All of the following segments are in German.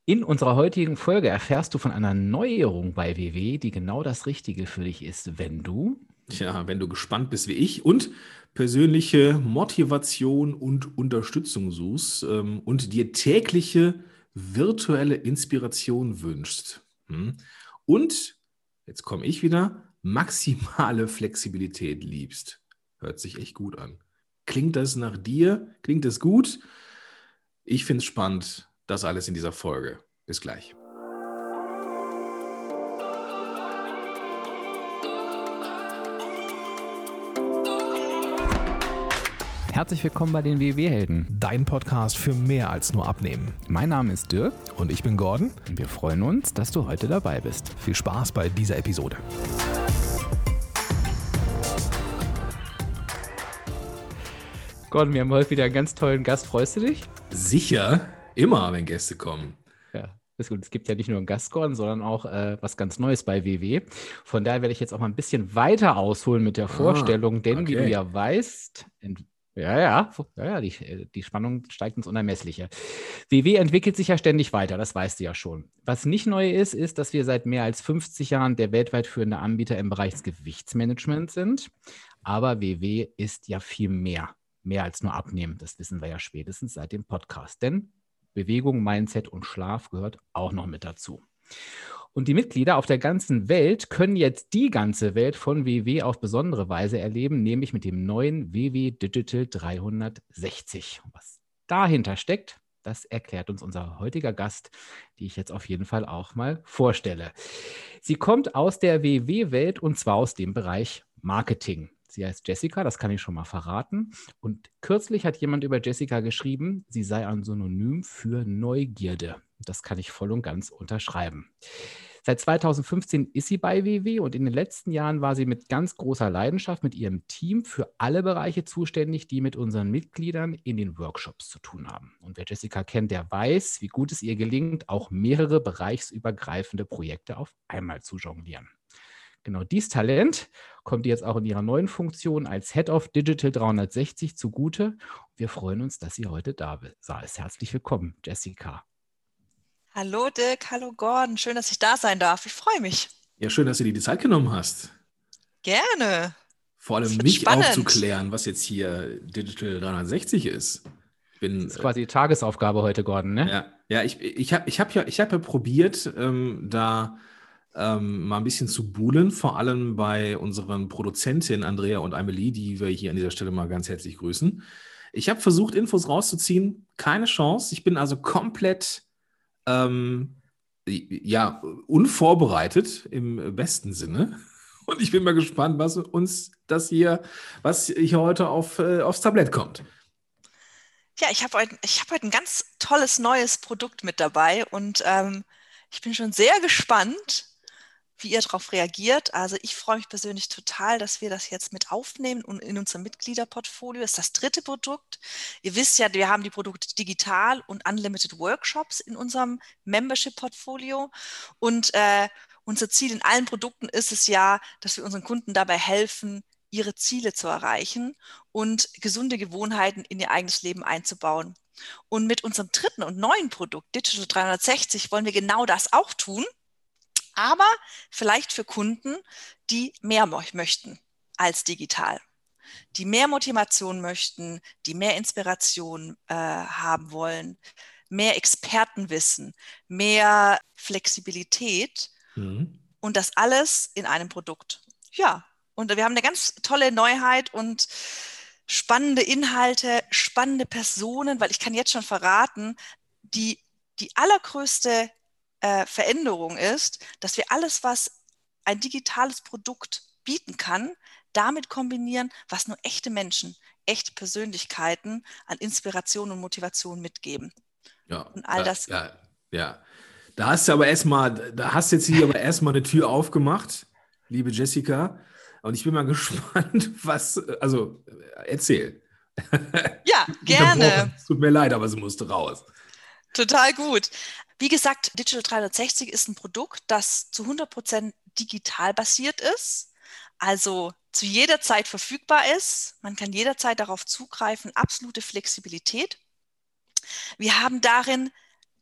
In unserer heutigen Folge erfährst du von einer Neuerung bei WW, die genau das Richtige für dich ist, wenn du Tja, wenn du gespannt bist wie ich und persönliche Motivation und Unterstützung suchst und dir tägliche virtuelle Inspiration wünschst. Und, jetzt komme ich wieder, maximale Flexibilität liebst. Hört sich echt gut an. Klingt das nach dir? Klingt das gut? Ich finde es spannend. Das alles in dieser Folge. Bis gleich. Herzlich willkommen bei den WW-Helden. Dein Podcast für mehr als nur Abnehmen. Mein Name ist Dirk Und ich bin Gordon. und wir freuen uns, dass du heute dabei bist. Viel Spaß bei dieser Episode. Gordon, wir haben heute wieder einen ganz tollen Gast. Freust du dich? Sicher, immer, wenn Gäste kommen. Ja, ist gut. Es gibt ja nicht nur einen Gast, Gordon, sondern auch was ganz Neues bei WW. Von daher werde ich jetzt auch mal ein bisschen weiter ausholen mit der Vorstellung, denn wie du okay. ja weißt, die Spannung steigt ins Unermessliche. WW entwickelt sich ja ständig weiter, das weißt du ja schon. Was nicht neu ist, ist, dass wir seit mehr als 50 Jahren der weltweit führende Anbieter im Bereich des Gewichtsmanagements sind. Aber WW ist ja viel mehr als nur Abnehmen. Das wissen wir ja spätestens seit dem Podcast. Denn Bewegung, Mindset und Schlaf gehört auch noch mit dazu. Und die Mitglieder auf der ganzen Welt können jetzt die ganze Welt von WW auf besondere Weise erleben, nämlich mit dem neuen WW Digital 360. Was dahinter steckt, das erklärt uns unser heutiger Gast, die ich jetzt auf jeden Fall auch mal vorstelle. Sie kommt aus der WW-Welt und zwar aus dem Bereich Marketing. Sie heißt Jessica, das kann ich schon mal verraten. Und kürzlich hat jemand über Jessica geschrieben, sie sei ein Synonym für Neugierde. Das kann ich voll und ganz unterschreiben. Seit 2015 ist sie bei WW und in den letzten Jahren war sie mit ganz großer Leidenschaft mit ihrem Team für alle Bereiche zuständig, die mit unseren Mitgliedern in den Workshops zu tun haben. Und wer Jessica kennt, der weiß, wie gut es ihr gelingt, auch mehrere bereichsübergreifende Projekte auf einmal zu jonglieren. Genau dieses Talent kommt ihr jetzt auch in ihrer neuen Funktion als Head of Digital 360 zugute. Wir freuen uns, dass sie heute da ist. Herzlich willkommen, Jessica. Hallo Dirk, hallo Gordon, schön, dass ich da sein darf. Ich freue mich. Ja, schön, dass du dir die Zeit genommen hast. Gerne. Vor Es allem wird mich spannend. aufzuklären, was jetzt hier Digital 360 ist. Das ist quasi die Tagesaufgabe heute, Gordon, ne? Ich hab ja probiert, da mal ein bisschen zu buhlen, vor allem bei unseren Produzentinnen Andrea und Amelie, die wir hier an dieser Stelle mal ganz herzlich grüßen. Ich habe versucht, Infos rauszuziehen, keine Chance. Ich bin also komplett unvorbereitet im besten Sinne. Und ich bin mal gespannt, was hier heute aufs Tablett kommt. Ja, ich habe heute ein ganz tolles neues Produkt mit dabei und ich bin schon sehr gespannt, wie ihr darauf reagiert. Also ich freue mich persönlich total, dass wir das jetzt mit aufnehmen und in unserem Mitgliederportfolio. Das ist das dritte Produkt. Ihr wisst ja, wir haben die Produkte digital und Unlimited Workshops in unserem Membership-Portfolio. Und unser Ziel in allen Produkten ist es ja, dass wir unseren Kunden dabei helfen, ihre Ziele zu erreichen und gesunde Gewohnheiten in ihr eigenes Leben einzubauen. Und mit unserem dritten und neuen Produkt, Digital 360, wollen wir genau das auch tun. Aber vielleicht für Kunden, die mehr möchten als digital, die mehr Motivation möchten, die mehr Inspiration haben wollen, mehr Expertenwissen, mehr Flexibilität und das alles in einem Produkt. Ja, und wir haben eine ganz tolle Neuheit und spannende Inhalte, spannende Personen, weil ich kann jetzt schon verraten, die allergrößte Veränderung ist, dass wir alles, was ein digitales Produkt bieten kann, damit kombinieren, was nur echte Menschen, echte Persönlichkeiten an Inspiration und Motivation mitgeben. Ja, Und all das. ja. Da hast jetzt hier aber erstmal eine Tür aufgemacht, liebe Jessica. Und ich bin mal gespannt, erzähl. Ja, gerne. Es tut mir leid, aber sie musste raus. Total gut. Wie gesagt, Digital 360 ist ein Produkt, das zu 100% digital basiert ist, also zu jeder Zeit verfügbar ist. Man kann jederzeit darauf zugreifen, absolute Flexibilität. Wir haben darin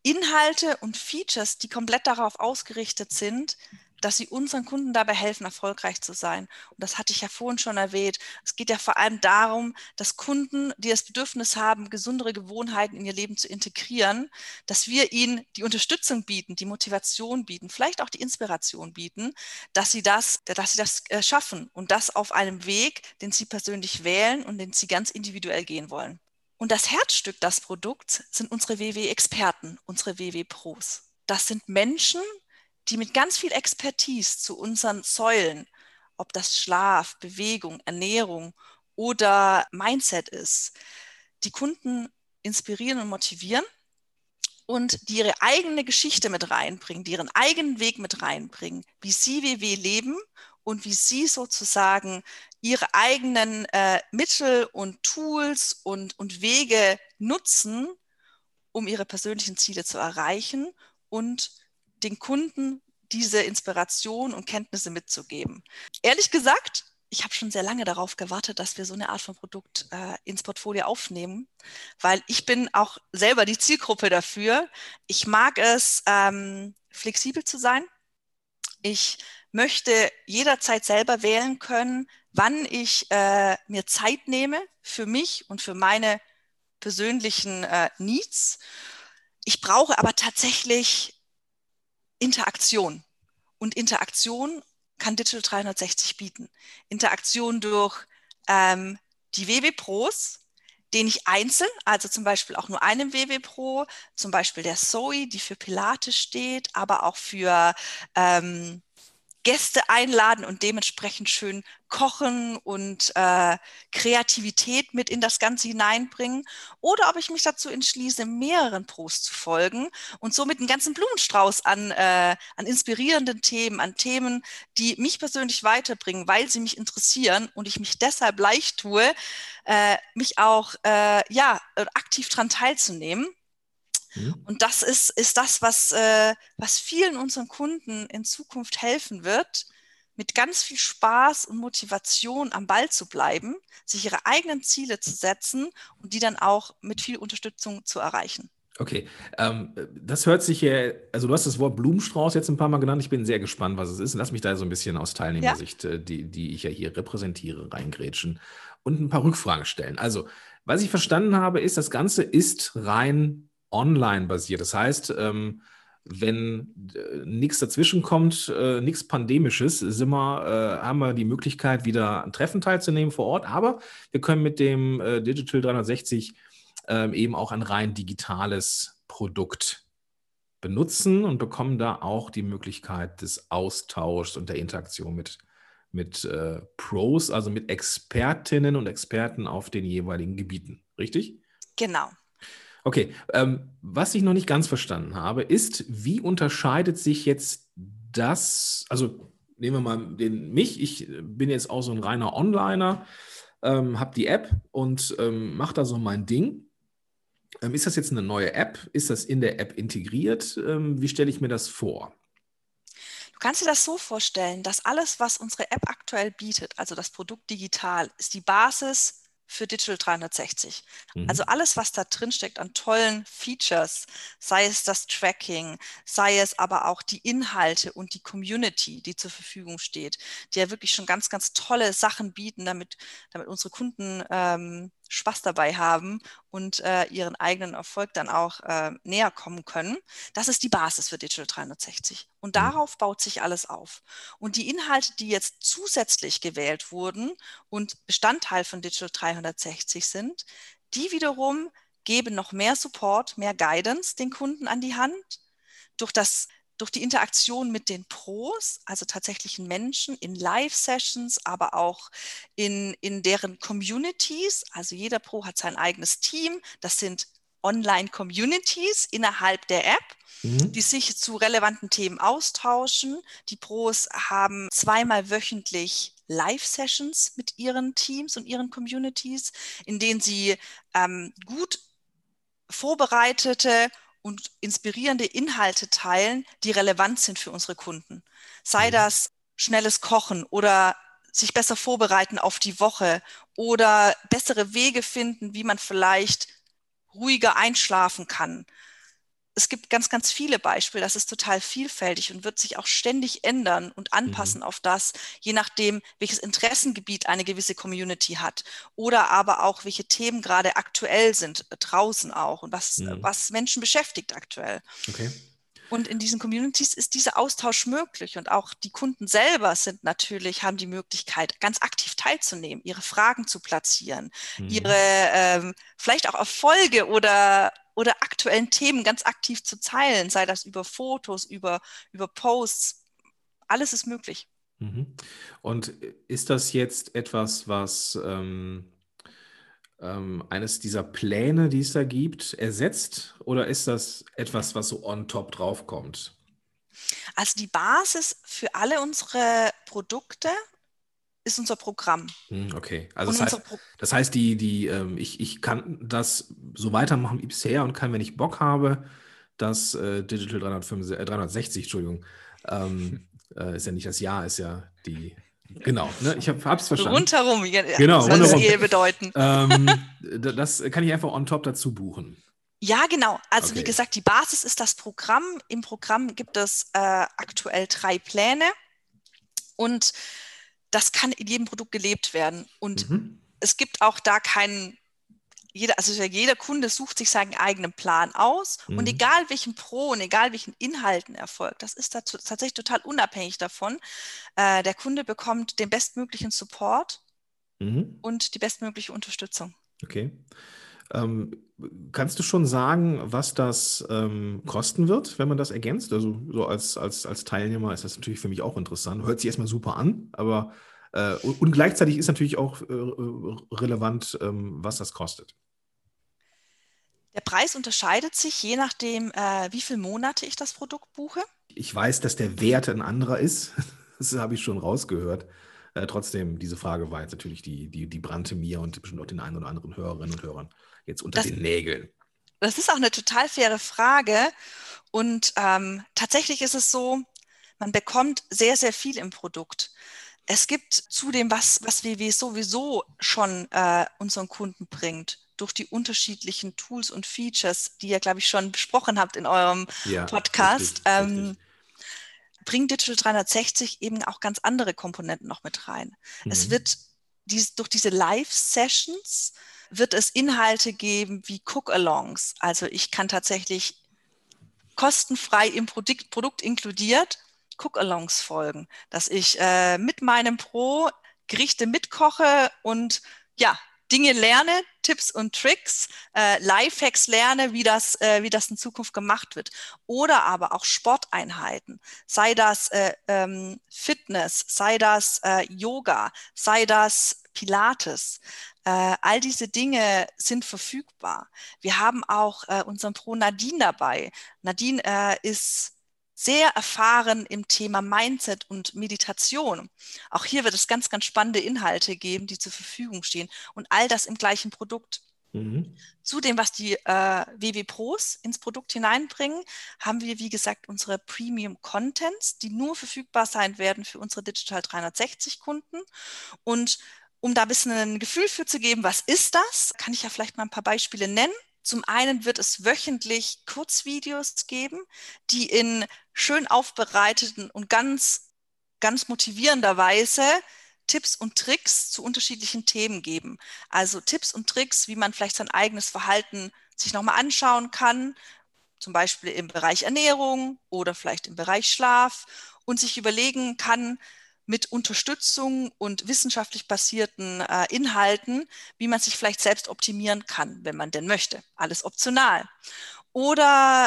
Inhalte und Features, die komplett darauf ausgerichtet sind, dass sie unseren Kunden dabei helfen, erfolgreich zu sein. Und das hatte ich ja vorhin schon erwähnt. Es geht ja vor allem darum, dass Kunden, die das Bedürfnis haben, gesündere Gewohnheiten in ihr Leben zu integrieren, dass wir ihnen die Unterstützung bieten, die Motivation bieten, vielleicht auch die Inspiration bieten, dass sie das schaffen und das auf einem Weg, den sie persönlich wählen und den sie ganz individuell gehen wollen. Und das Herzstück des Produkts sind unsere WW-Experten, unsere WW-Pros. Das sind Menschen, die mit ganz viel Expertise zu unseren Säulen, ob das Schlaf, Bewegung, Ernährung oder Mindset ist, die Kunden inspirieren und motivieren und die ihre eigene Geschichte mit reinbringen, die ihren eigenen Weg mit reinbringen, wie sie WW leben und wie sie sozusagen ihre eigenen Mittel und Tools und Wege nutzen, um ihre persönlichen Ziele zu erreichen und den Kunden diese Inspiration und Kenntnisse mitzugeben. Ehrlich gesagt, ich habe schon sehr lange darauf gewartet, dass wir so eine Art von Produkt ins Portfolio aufnehmen, weil ich bin auch selber die Zielgruppe dafür. Ich mag es, flexibel zu sein. Ich möchte jederzeit selber wählen können, wann ich mir Zeit nehme für mich und für meine persönlichen Needs. Ich brauche aber tatsächlich Interaktion. Und Interaktion kann Digital 360 bieten. Interaktion durch die WW-Pros, den ich einzeln, also zum Beispiel auch nur einem WW-Pro, zum Beispiel der Zoe, die für Pilates steht, aber auch für Gäste einladen und dementsprechend schön kochen und Kreativität mit in das Ganze hineinbringen. Oder ob ich mich dazu entschließe, mehreren Pros zu folgen und somit einen ganzen Blumenstrauß an inspirierenden Themen, an Themen, die mich persönlich weiterbringen, weil sie mich interessieren und ich mich deshalb leicht tue, mich auch aktiv daran teilzunehmen. Und das ist das, was vielen unseren Kunden in Zukunft helfen wird, mit ganz viel Spaß und Motivation am Ball zu bleiben, sich ihre eigenen Ziele zu setzen und die dann auch mit viel Unterstützung zu erreichen. Okay, das hört sich ja, also du hast das Wort Blumenstrauß jetzt ein paar Mal genannt. Ich bin sehr gespannt, was es ist. Lass mich da so ein bisschen aus Teilnehmersicht, die ich ja hier repräsentiere, reingrätschen und ein paar Rückfragen stellen. Also, was ich verstanden habe, ist, das Ganze ist rein online basiert. Das heißt, wenn nichts dazwischen kommt, nichts Pandemisches, haben wir die Möglichkeit, wieder an Treffen teilzunehmen vor Ort. Aber wir können mit dem Digital 360 eben auch ein rein digitales Produkt benutzen und bekommen da auch die Möglichkeit des Austauschs und der Interaktion mit Pros, also mit Expertinnen und Experten auf den jeweiligen Gebieten. Richtig? Genau. Okay, was ich noch nicht ganz verstanden habe, ist, wie unterscheidet sich jetzt das, also nehmen wir mal mich, ich bin jetzt auch so ein reiner Onliner, habe die App und mache da so mein Ding. Ist das jetzt eine neue App? Ist das in der App integriert? Wie stelle ich mir das vor? Du kannst dir das so vorstellen, dass alles, was unsere App aktuell bietet, also das Produkt digital, ist die Basis für Digital 360. Also alles, was da drin steckt an tollen Features, sei es das Tracking, sei es aber auch die Inhalte und die Community, die zur Verfügung steht, die ja wirklich schon ganz, ganz tolle Sachen bieten, damit unsere Kunden Spaß dabei haben und ihren eigenen Erfolg dann auch näher kommen können. Das ist die Basis für Digital 360. Und darauf baut sich alles auf. Und die Inhalte, die jetzt zusätzlich gewählt wurden und Bestandteil von Digital 360 sind, die wiederum geben noch mehr Support, mehr Guidance den Kunden an die Hand durch die Interaktion mit den Pros, also tatsächlichen Menschen in Live-Sessions, aber auch in deren Communities. Also jeder Pro hat sein eigenes Team. Das sind Online-Communities innerhalb der App, die sich zu relevanten Themen austauschen. Die Pros haben zweimal wöchentlich Live-Sessions mit ihren Teams und ihren Communities, in denen sie gut vorbereitete und inspirierende Inhalte teilen, die relevant sind für unsere Kunden. Sei das schnelles Kochen oder sich besser vorbereiten auf die Woche oder bessere Wege finden, wie man vielleicht ruhiger einschlafen kann. es gibt ganz, ganz viele Beispiele. Das ist total vielfältig und wird sich auch ständig ändern und anpassen auf das, je nachdem, welches Interessengebiet eine gewisse Community hat oder aber auch, welche Themen gerade aktuell sind, draußen auch und was Menschen beschäftigt aktuell. Okay. Und in diesen Communities ist dieser Austausch möglich und auch die Kunden selber haben die Möglichkeit, ganz aktiv teilzunehmen, ihre Fragen zu platzieren, ihre vielleicht auch Erfolge oder aktuellen Themen ganz aktiv zu teilen, sei das über Fotos, über Posts. Alles ist möglich. Und ist das jetzt etwas, was eines dieser Pläne, die es da gibt, ersetzt? Oder ist das etwas, was so on top draufkommt? Also die Basis für alle unsere Produkte ist unser Programm. Okay, also Und das heißt, ich kann das so weitermachen wie bisher und kann, wenn ich Bock habe, das Digital 360, Entschuldigung, ist ja nicht das Jahr, ist ja die, genau, ne, ich habe es verstanden. Rundherum, Genau, soll es rundherum. bedeuten. Das kann ich einfach on top dazu buchen. Ja, genau. Also Okay. wie gesagt, die Basis ist das Programm. Im Programm gibt es aktuell 3 Pläne und das kann in jedem Produkt gelebt werden. Und es gibt auch da jeder Kunde sucht sich seinen eigenen Plan aus und egal welchen Pro und egal welchen Inhalten erfolgt, das ist tatsächlich total unabhängig davon. Der Kunde bekommt den bestmöglichen Support und die bestmögliche Unterstützung. Okay. Kannst du schon sagen, was das kosten wird, wenn man das ergänzt? Also so als Teilnehmer ist das natürlich für mich auch interessant. Hört sich erstmal super an, aber und gleichzeitig ist natürlich auch relevant, was das kostet. Der Preis unterscheidet sich je nachdem, wie viele Monate ich das Produkt buche. Ich weiß, dass der Wert ein anderer ist. Das habe ich schon rausgehört. Trotzdem, diese Frage war jetzt natürlich, die brannte mir und bestimmt auch den einen oder anderen Hörerinnen und Hörern jetzt unter den Nägeln. Das ist auch eine total faire Frage. Und tatsächlich ist es so, man bekommt sehr, sehr viel im Produkt. Es gibt zudem, was WW sowieso schon unseren Kunden bringt, durch die unterschiedlichen Tools und Features, die ihr, glaube ich, schon besprochen habt in eurem Podcast, richtig. bringt Digital 360 eben auch ganz andere Komponenten noch mit rein. Es wird durch diese Live-Sessions wird es Inhalte geben wie Cook-Alongs. Also ich kann tatsächlich kostenfrei im Produkt inkludiert Cook-Alongs folgen, dass ich mit meinem Pro Gerichte mitkoche und ja, Dinge lerne, Tipps und Tricks, Lifehacks lerne, wie das in Zukunft gemacht wird. Oder aber auch Sporteinheiten, sei das Fitness, sei das Yoga, sei das Pilates. All diese Dinge sind verfügbar. Wir haben auch unseren Pro Nadine dabei. Nadine ist sehr erfahren im Thema Mindset und Meditation. Auch hier wird es ganz, ganz spannende Inhalte geben, die zur Verfügung stehen. Und all das im gleichen Produkt. Zudem, was die WW Pros ins Produkt hineinbringen, haben wir, wie gesagt, unsere Premium Contents, die nur verfügbar sein werden für unsere Digital 360 Kunden. Und um da ein bisschen ein Gefühl für zu geben, was ist das, kann ich ja vielleicht mal ein paar Beispiele nennen. Zum einen wird es wöchentlich Kurzvideos geben, die in schön aufbereiteten und ganz, ganz motivierender Weise Tipps und Tricks zu unterschiedlichen Themen geben. Also Tipps und Tricks, wie man vielleicht sein eigenes Verhalten sich nochmal anschauen kann, zum Beispiel im Bereich Ernährung oder vielleicht im Bereich Schlaf und sich überlegen kann, mit Unterstützung und wissenschaftlich basierten Inhalten, wie man sich vielleicht selbst optimieren kann, wenn man denn möchte. Alles optional. Oder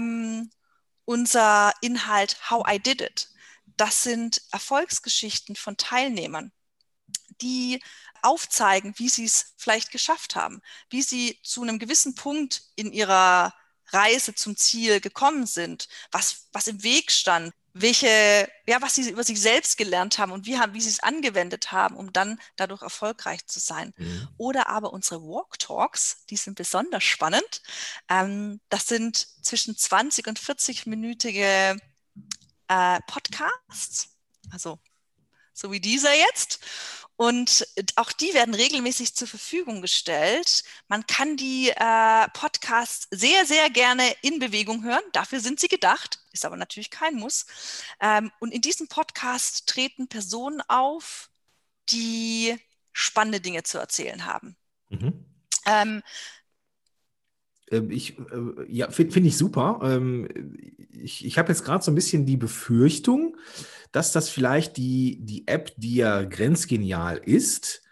unser Inhalt How I Did It. Das sind Erfolgsgeschichten von Teilnehmern, die aufzeigen, wie sie es vielleicht geschafft haben, wie sie zu einem gewissen Punkt in ihrer Reise zum Ziel gekommen sind, was im Weg stand, was sie über sich selbst gelernt haben und wie sie es angewendet haben, um dann dadurch erfolgreich zu sein. Oder aber unsere Walk Talks, die sind besonders spannend. Das sind zwischen 20 und 40-minütige Podcasts, also so wie dieser jetzt. Und auch die werden regelmäßig zur Verfügung gestellt. Man kann die Podcasts sehr, sehr gerne in Bewegung hören. Dafür sind sie gedacht, ist aber natürlich kein Muss. Und in diesem Podcast treten Personen auf, die spannende Dinge zu erzählen haben. Mhm. Ähm, Ja, finde ich super. Ich habe jetzt gerade so ein bisschen die Befürchtung, dass das vielleicht die App, die ja grenzgenial ist,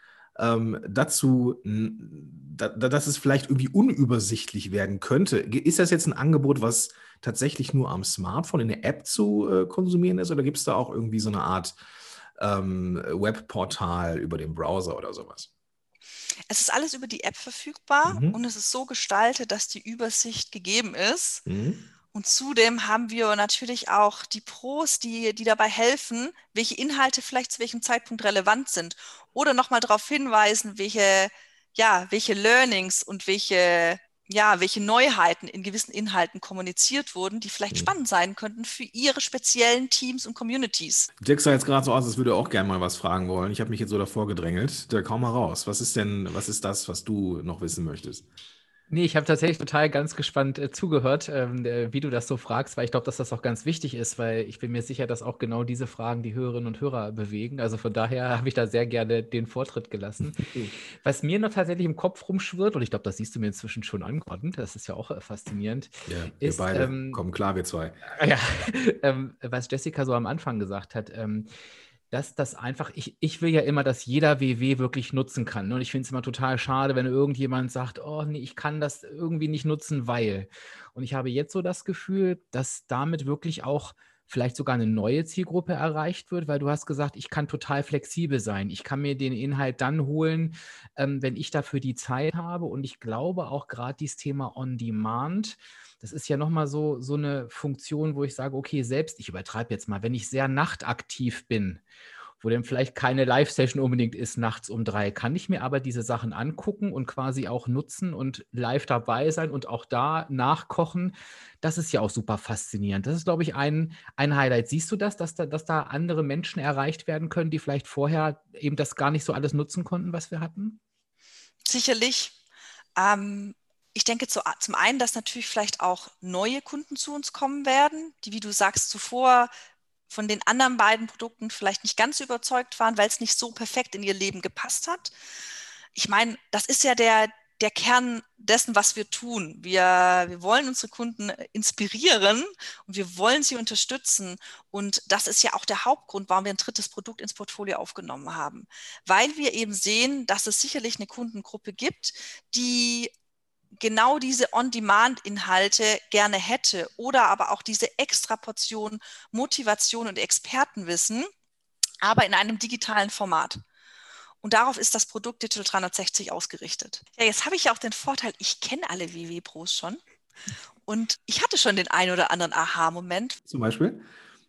dass es vielleicht irgendwie unübersichtlich werden könnte. Ist das jetzt ein Angebot, was tatsächlich nur am Smartphone in der App zu konsumieren ist, oder gibt es da auch irgendwie so eine Art Webportal über den Browser oder sowas? Es ist alles über die App verfügbar Mhm. und es ist so gestaltet, dass die Übersicht gegeben ist. Mhm. Und zudem haben wir natürlich auch die Pros, die dabei helfen, welche Inhalte vielleicht zu welchem Zeitpunkt relevant sind. Oder nochmal darauf hinweisen, welche Learnings und welche Neuheiten in gewissen Inhalten kommuniziert wurden, die vielleicht spannend sein könnten für ihre speziellen Teams und Communities. Jack sah jetzt gerade so aus, als würde er auch gerne mal was fragen wollen. Ich habe mich jetzt so davor gedrängelt. Da kaum mal raus. Was ist das, was du noch wissen möchtest? Nee, ich habe tatsächlich total ganz gespannt zugehört, wie du das so fragst, weil ich glaube, dass das auch ganz wichtig ist, weil ich bin mir sicher, dass auch genau diese Fragen die Hörerinnen und Hörer bewegen. Also von daher habe ich da sehr gerne den Vortritt gelassen. Was mir noch tatsächlich im Kopf rumschwirrt, und ich glaube, das siehst du mir inzwischen schon an, Gordon, das ist ja auch faszinierend, Ja, wir ist, beide kommen klar, wir zwei. ja, was Jessica so am Anfang gesagt hat, dass das einfach, ich will ja immer, dass jeder WW wirklich nutzen kann. Ne? Und ich finde es immer total schade, wenn irgendjemand sagt, oh nee, ich kann das irgendwie nicht nutzen, weil. Und ich habe jetzt so das Gefühl, dass damit wirklich auch vielleicht sogar eine neue Zielgruppe erreicht wird, weil du hast gesagt, ich kann total flexibel sein. Ich kann mir den Inhalt dann holen, wenn ich dafür die Zeit habe. Und ich glaube auch gerade dieses Thema On-Demand, das ist ja nochmal so eine Funktion, wo ich sage, okay, selbst, ich übertreibe jetzt mal, wenn ich sehr nachtaktiv bin, wo dann vielleicht keine Live-Session unbedingt ist, nachts um 3, kann ich mir aber diese Sachen angucken und quasi auch nutzen und live dabei sein und auch da nachkochen. Das ist ja auch super faszinierend. Das ist, glaube ich, ein Highlight. Siehst du das, dass da andere Menschen erreicht werden können, die vielleicht vorher eben das gar nicht so alles nutzen konnten, was wir hatten? Sicherlich. Ich denke zum einen, dass natürlich vielleicht auch neue Kunden zu uns kommen werden, die, wie du sagst, zuvor von den anderen beiden Produkten vielleicht nicht ganz überzeugt waren, weil es nicht so perfekt in ihr Leben gepasst hat. Ich meine, das ist ja der Kern dessen, was wir tun. Wir wollen unsere Kunden inspirieren und wir wollen sie unterstützen. Und das ist ja auch der Hauptgrund, warum wir ein drittes Produkt ins Portfolio aufgenommen haben. Weil wir eben sehen, dass es sicherlich eine Kundengruppe gibt, die genau diese On-Demand-Inhalte gerne hätte oder aber auch diese extra Portion Motivation und Expertenwissen, aber in einem digitalen Format. Und darauf ist das Produkt Digital 360 ausgerichtet. Ja, jetzt habe ich ja auch den Vorteil, ich kenne alle WW-Pros schon und ich hatte schon den einen oder anderen Aha-Moment. Zum Beispiel?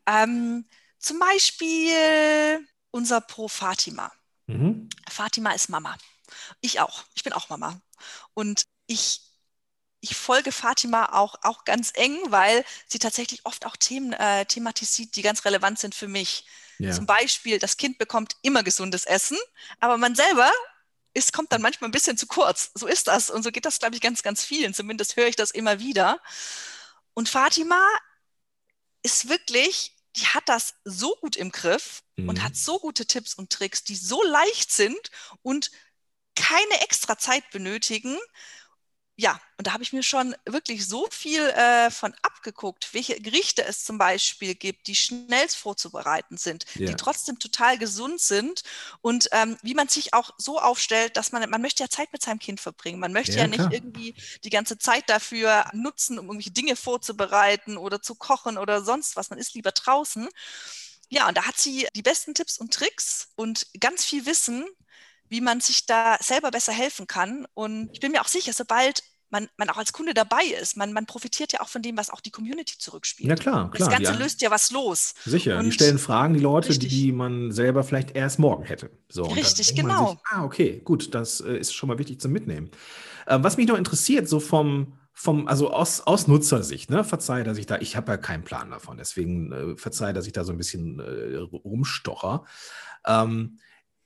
Zum Beispiel unser Pro Fatima. Mhm. Fatima ist Mama. Ich auch. Ich bin auch Mama. Und ich folge Fatima auch ganz eng, weil sie tatsächlich oft auch Themen thematisiert, die ganz relevant sind für mich. Ja. Zum Beispiel, das Kind bekommt immer gesundes Essen, aber man selber kommt dann manchmal ein bisschen zu kurz. So ist das. Und so geht das, glaube ich, ganz, ganz vielen. Zumindest höre ich das immer wieder. Und Fatima ist wirklich, die hat das so gut im Griff und hat so gute Tipps und Tricks, die so leicht sind und keine extra Zeit benötigen. Ja, und da habe ich mir schon wirklich so viel von abgeguckt, welche Gerichte es zum Beispiel gibt, die schnellst vorzubereiten sind, die trotzdem total gesund sind und wie man sich auch so aufstellt, dass man möchte ja Zeit mit seinem Kind verbringen. Man möchte ja nicht klar. irgendwie die ganze Zeit dafür nutzen, um irgendwelche Dinge vorzubereiten oder zu kochen oder sonst was. Man ist lieber draußen. Ja, und da hat sie die besten Tipps und Tricks und ganz viel Wissen, wie man sich da selber besser helfen kann. Und ich bin mir auch sicher, sobald man auch als Kunde dabei ist, man profitiert ja auch von dem, was auch die Community zurückspielt. Ja, klar. Das Ganze löst ja was los. Sicher, und die stellen Fragen, die Leute, richtig. die man selber vielleicht erst morgen hätte. So, und Richtig, dann denkt man genau. sich, okay, gut, das ist schon mal wichtig zum Mitnehmen. Was mich noch interessiert, so also aus Nutzersicht, ne, verzeih, dass ich habe ja keinen Plan davon, deswegen verzeih, dass ich da so ein bisschen rumstocher.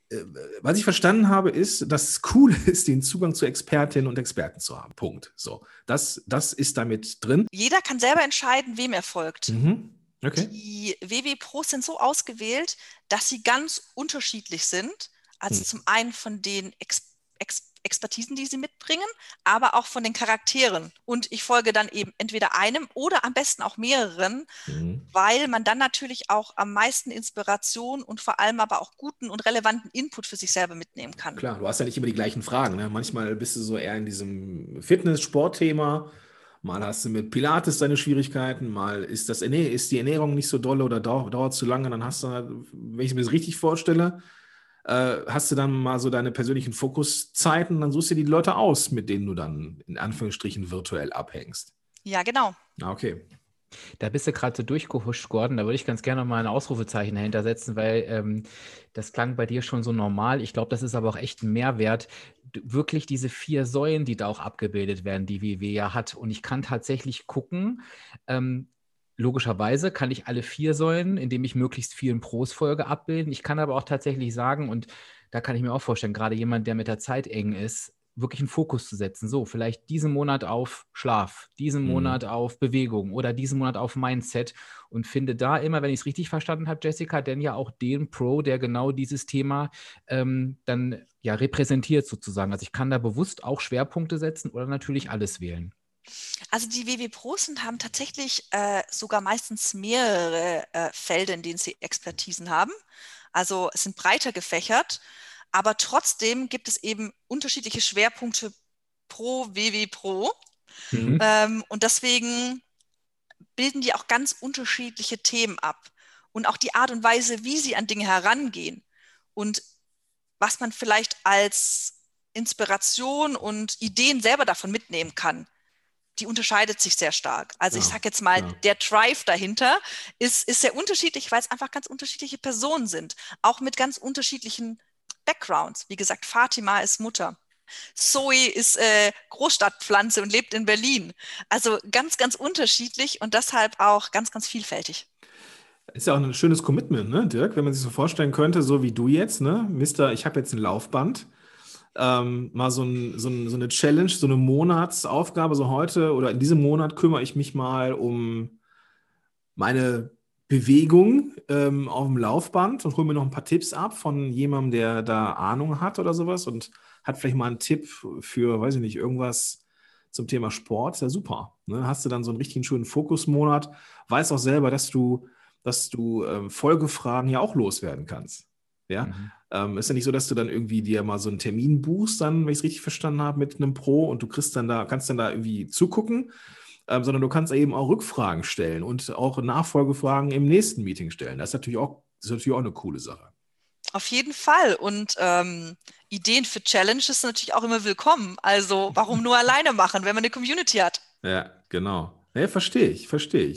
was ich verstanden habe, ist, dass es cool ist, den Zugang zu Expertinnen und Experten zu haben. Punkt. So, das ist damit drin. Jeder kann selber entscheiden, wem er folgt. Okay. Die WW-Pros sind so ausgewählt, dass sie ganz unterschiedlich sind. Also zum einen von den Expertisen, die sie mitbringen, aber auch von den Charakteren. Und ich folge dann eben entweder einem oder am besten auch mehreren, weil man dann natürlich auch am meisten Inspiration und vor allem aber auch guten und relevanten Input für sich selber mitnehmen kann. Klar, du hast ja nicht immer die gleichen Fragen. Ne? Manchmal bist du so eher in diesem Fitness-Sport-Thema. Mal hast du mit Pilates deine Schwierigkeiten, mal ist die Ernährung nicht so dolle oder dauert zu lange. Dann hast du, wenn ich mir das richtig vorstelle, hast du dann mal so deine persönlichen Fokuszeiten, dann suchst du die Leute aus, mit denen du dann in Anführungsstrichen virtuell abhängst. Ja, genau. Okay. Da bist du gerade so durchgehuscht, Gordon. Da würde ich ganz gerne noch mal ein Ausrufezeichen dahinter setzen, weil das klang bei dir schon so normal. Ich glaube, das ist aber auch echt ein Mehrwert. Wirklich diese 4 Säulen, die da auch abgebildet werden, die WW ja hat. Und ich kann tatsächlich gucken, logischerweise kann ich alle 4 Säulen, indem ich möglichst vielen Pros folge, abbilden. Ich kann aber auch tatsächlich sagen, und da kann ich mir auch vorstellen, gerade jemand, der mit der Zeit eng ist, wirklich einen Fokus zu setzen. So, vielleicht diesen Monat auf Schlaf, diesen Monat auf Bewegung oder diesen Monat auf Mindset und finde da immer, wenn ich es richtig verstanden habe, Jessica, denn ja auch den Pro, der genau dieses Thema dann ja repräsentiert sozusagen. Also ich kann da bewusst auch Schwerpunkte setzen oder natürlich alles wählen. Also die WW-Pros haben tatsächlich sogar meistens mehrere Felder, in denen sie Expertisen haben. Also es sind breiter gefächert, aber trotzdem gibt es eben unterschiedliche Schwerpunkte pro WW-Pro. Und deswegen bilden die auch ganz unterschiedliche Themen ab. Und auch die Art und Weise, wie sie an Dinge herangehen und was man vielleicht als Inspiration und Ideen selber davon mitnehmen kann, die unterscheidet sich sehr stark. Also ich sage jetzt mal, der Drive dahinter ist sehr unterschiedlich, weil es einfach ganz unterschiedliche Personen sind, auch mit ganz unterschiedlichen Backgrounds. Wie gesagt, Fatima ist Mutter. Zoe ist Großstadtpflanze und lebt in Berlin. Also ganz, ganz unterschiedlich und deshalb auch ganz, ganz vielfältig. Ist ja auch ein schönes Commitment, ne, Dirk, wenn man sich so vorstellen könnte, so wie du jetzt, ne, ich habe jetzt ein Laufband, mal so eine Challenge, so eine Monatsaufgabe, so heute oder in diesem Monat kümmere ich mich mal um meine Bewegung auf dem Laufband und hole mir noch ein paar Tipps ab von jemandem, der da Ahnung hat oder sowas und hat vielleicht mal einen Tipp für, weiß ich nicht, irgendwas zum Thema Sport. Ist ja super. Ne? Hast du dann so einen richtigen schönen Fokusmonat, weißt auch selber, dass du Folgefragen ja auch loswerden kannst. Ja? Ist ja nicht so, dass du dann irgendwie dir mal so einen Termin buchst, dann, wenn ich es richtig verstanden habe, mit einem Pro und du kannst dann da irgendwie zugucken, sondern du kannst eben auch Rückfragen stellen und auch Nachfolgefragen im nächsten Meeting stellen. Das ist natürlich auch eine coole Sache. Auf jeden Fall. Und Ideen für Challenges sind natürlich auch immer willkommen. Also warum nur alleine machen, wenn man eine Community hat? Ja, genau. Ja, verstehe ich.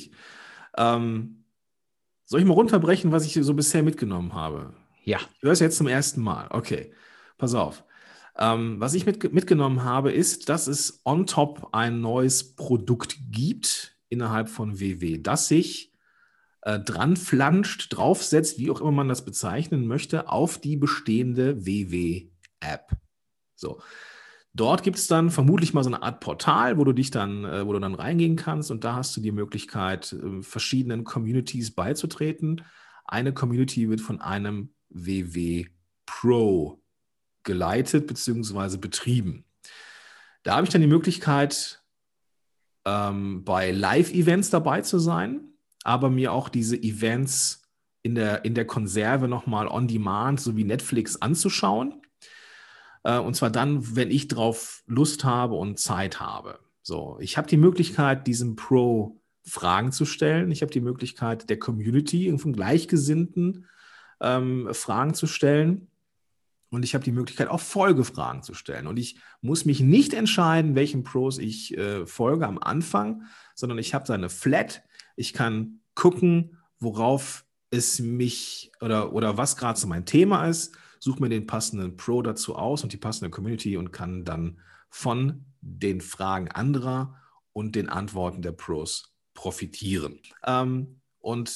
Soll ich mal runterbrechen, was ich so bisher mitgenommen habe? Ja. Ich höre es jetzt zum ersten Mal. Okay, pass auf. Was ich mitgenommen habe, ist, dass es on top ein neues Produkt gibt innerhalb von WW, das sich dran flanscht, draufsetzt, wie auch immer man das bezeichnen möchte, auf die bestehende WW-App. So. Dort gibt es dann vermutlich mal so eine Art Portal, wo du dann reingehen kannst und da hast du die Möglichkeit, verschiedenen Communities beizutreten. Eine Community wird von einem WW Pro geleitet bzw. betrieben. Da habe ich dann die Möglichkeit, bei Live-Events dabei zu sein, aber mir auch diese Events in der Konserve nochmal on demand, so wie Netflix, anzuschauen. Und zwar dann, wenn ich drauf Lust habe und Zeit habe. So, ich habe die Möglichkeit, diesem Pro Fragen zu stellen. Ich habe die Möglichkeit, der Community von Gleichgesinnten Fragen zu stellen. Und ich habe die Möglichkeit, auch Folgefragen zu stellen. Und ich muss mich nicht entscheiden, welchen Pros ich folge am Anfang, sondern ich habe da eine Flat. Ich kann gucken, worauf es mich oder was gerade so mein Thema ist, suche mir den passenden Pro dazu aus und die passende Community und kann dann von den Fragen anderer und den Antworten der Pros profitieren. Und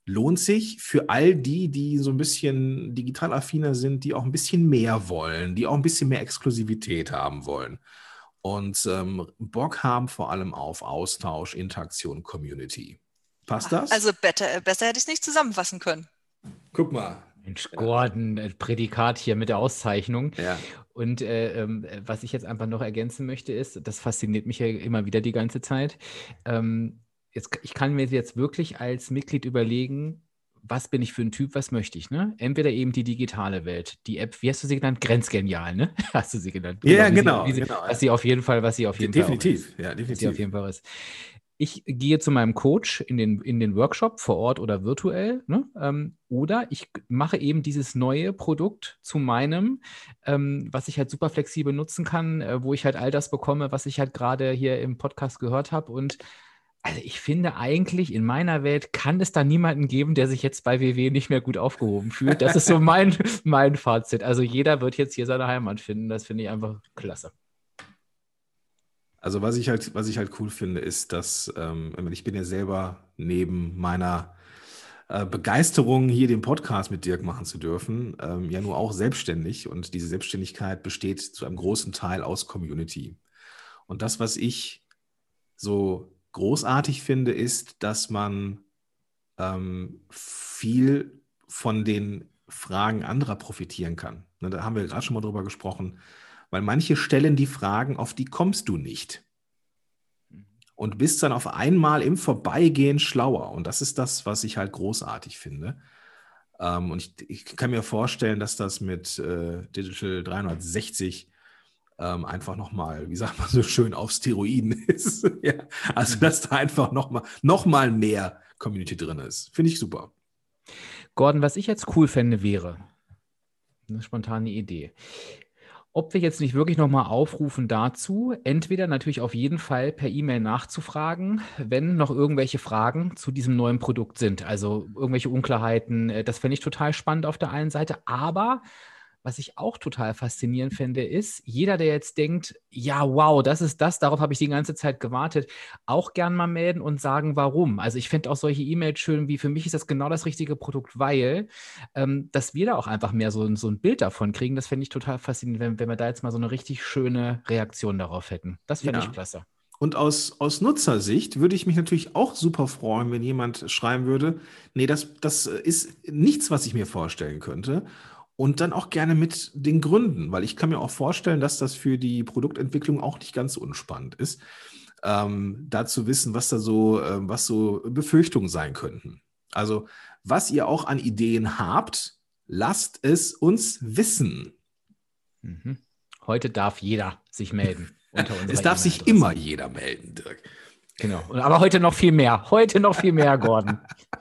lohnt sich für all die so ein bisschen digital affiner sind, die auch ein bisschen mehr wollen, die auch ein bisschen mehr Exklusivität haben wollen und Bock haben vor allem auf Austausch, Interaktion, Community. Passt das? Also besser hätte ich es nicht zusammenfassen können. Guck mal. Mensch, Gordon, Prädikat hier mit der Auszeichnung. Ja. Und was ich jetzt einfach noch ergänzen möchte, ist, das fasziniert mich ja immer wieder die ganze Zeit, ich kann mir jetzt wirklich als Mitglied überlegen, was bin ich für ein Typ, was möchte ich, ne? Entweder eben die digitale Welt, die App, wie hast du sie genannt? Grenzgenial, ne? Hast du sie genannt? Ja, genau. Was sie auf jeden Fall Definitiv, ja, was sie auf definitiv. jeden Fall ist. Ich gehe zu meinem Coach in den Workshop vor Ort oder virtuell, ne? Oder ich mache eben dieses neue Produkt zu meinem, was ich halt super flexibel nutzen kann, wo ich halt all das bekomme, was ich halt gerade hier im Podcast gehört habe. Und also ich finde eigentlich, in meiner Welt kann es da niemanden geben, der sich jetzt bei WW nicht mehr gut aufgehoben fühlt. Das ist so mein Fazit. Also jeder wird jetzt hier seine Heimat finden. Das finde ich einfach klasse. Also was ich halt cool finde, ist, dass ich bin ja selber neben meiner Begeisterung, hier den Podcast mit Dirk machen zu dürfen, ja nur auch selbstständig. Und diese Selbstständigkeit besteht zu einem großen Teil aus Community. Und das, was ich so großartig finde, ist, dass man viel von den Fragen anderer profitieren kann. Ne, da haben wir gerade schon mal drüber gesprochen, weil manche stellen die Fragen, auf die kommst du nicht. Und bist dann auf einmal im Vorbeigehen schlauer. Und das ist das, was ich halt großartig finde. Und ich kann mir vorstellen, dass das mit Digital 360 einfach nochmal, wie sagt man so schön, auf Steroiden ist. Ja, also, dass da einfach noch mal mehr Community drin ist. Finde ich super. Gordon, was ich jetzt cool fände, wäre eine spontane Idee. Ob wir jetzt nicht wirklich nochmal aufrufen dazu, entweder natürlich auf jeden Fall per E-Mail nachzufragen, wenn noch irgendwelche Fragen zu diesem neuen Produkt sind, also irgendwelche Unklarheiten, das fände ich total spannend auf der einen Seite, aber was ich auch total faszinierend fände, ist, jeder, der jetzt denkt, ja, wow, das ist das, darauf habe ich die ganze Zeit gewartet, auch gern mal melden und sagen, warum. Also ich fände auch solche E-Mails schön, wie für mich ist das genau das richtige Produkt, weil, dass wir da auch einfach mehr so ein Bild davon kriegen, das fände ich total faszinierend, wenn wir da jetzt mal so eine richtig schöne Reaktion darauf hätten. Das fände ich klasse. Und aus Nutzersicht würde ich mich natürlich auch super freuen, wenn jemand schreiben würde, nee, das ist nichts, was ich mir vorstellen könnte. Und dann auch gerne mit den Gründen, weil ich kann mir auch vorstellen, dass das für die Produktentwicklung auch nicht ganz unspannend ist, da zu wissen, was so Befürchtungen sein könnten. Also was ihr auch an Ideen habt, lasst es uns wissen. Mhm. Heute darf jeder sich melden. Es darf sich immer jeder melden, Dirk. Genau, aber heute noch viel mehr. Gordon.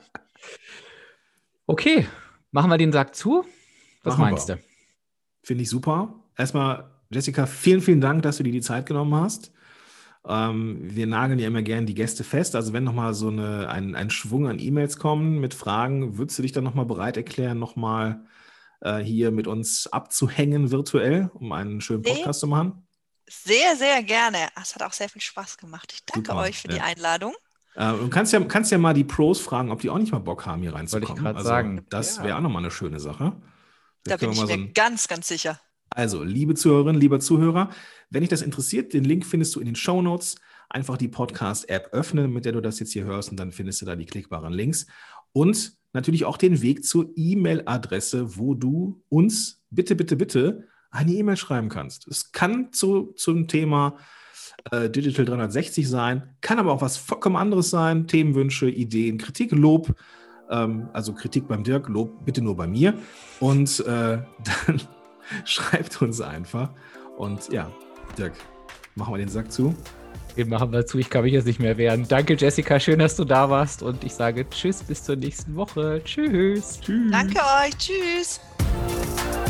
Okay, machen wir den Sack zu. Was meinst du? Finde ich super. Erstmal, Jessica, vielen, vielen Dank, dass du dir die Zeit genommen hast. Wir nageln ja immer gerne die Gäste fest. Also wenn nochmal so ein Schwung an E-Mails kommen mit Fragen, würdest du dich dann nochmal bereit erklären, nochmal hier mit uns abzuhängen virtuell, um einen schönen Podcast zu machen? Sehr, sehr gerne. Es hat auch sehr viel Spaß gemacht. Ich danke euch für die Einladung. Du kannst ja mal die Pros fragen, ob die auch nicht mal Bock haben, hier reinzukommen. Wollte ich gerade sagen. Das wäre auch nochmal eine schöne Sache. Da bin ich mir ganz, ganz sicher. Also, liebe Zuhörerinnen, lieber Zuhörer, wenn dich das interessiert, den Link findest du in den Shownotes. Einfach die Podcast-App öffnen, mit der du das jetzt hier hörst, und dann findest du da die klickbaren Links. Und natürlich auch den Weg zur E-Mail-Adresse, wo du uns bitte, bitte, bitte eine E-Mail schreiben kannst. Es kann zum Thema Digital 360 sein, kann aber auch was vollkommen anderes sein. Themenwünsche, Ideen, Kritik, Lob. Also Kritik beim Dirk, Lob bitte nur bei mir. Und dann schreibt uns einfach. Und ja, Dirk, machen wir den Sack zu. Den machen wir zu, ich kann mich jetzt nicht mehr wehren. Danke, Jessica, schön, dass du da warst. Und ich sage tschüss, bis zur nächsten Woche. Tschüss. Danke euch, tschüss.